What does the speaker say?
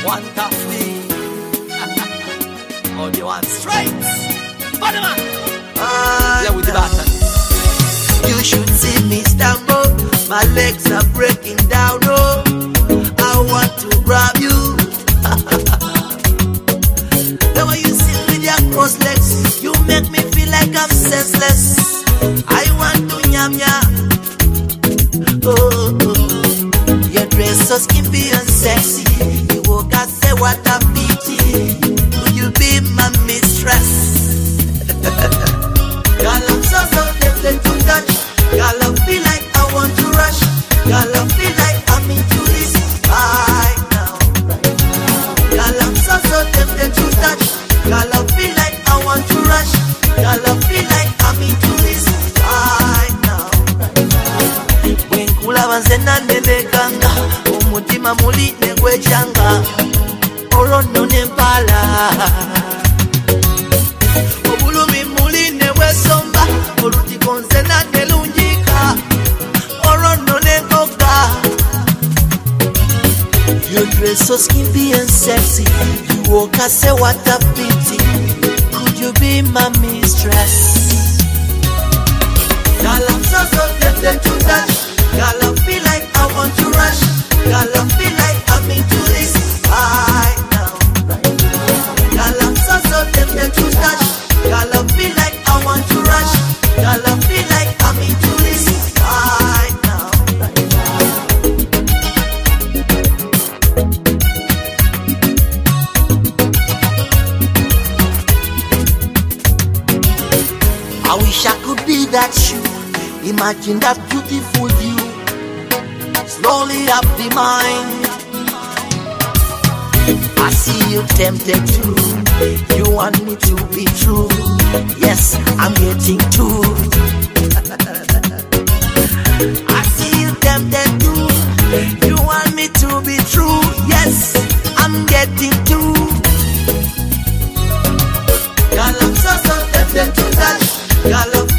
want a flea. Oh, they want straight. Funny man. Yeah, with the button. You should see me stumble. My legs are breaking down. Oh, I want to grab you. The way you sit with your crossed legs, you make me feel like I'm senseless. I want to nyam ya. Oh, your dress so skimpy and sexy. You walk and say what a pity. Will you be my mistress? Girl, I'm so tempted to touch. Girl, I feel like I want to rush. Girl, I feel like I'm into this right now. Girl, I'm so tempted to touch. Girl, I feel like I want to rush. Girl, I feel like I'm into this right now. When kula banzena nebekanga, umutima muli negwechanga. Orono nempala. Obulumi muli nebwesomba. Oluti konzena nelunjika. Orono nengoga. Your dress so skimpy and sexy. You walk and say what a pity. Could you be my mistress? Girl, I'm so tempted to touch. Girl, I feel like I want to rush. Girl, I feel like I'm into this right now. Girl, I'm so tempted to touch. Girl, I feel like I want to rush. Girl, I feel like I'm into this right now. I wish I could be that you. Imagine that beautiful view. Slowly up the mind. I see you tempted to. You want me to be true. Yes, I'm getting to. I see you tempted to. You want me to be true. Yes, I'm getting to. Girl, I'm so tempted to touch. Girl, I'm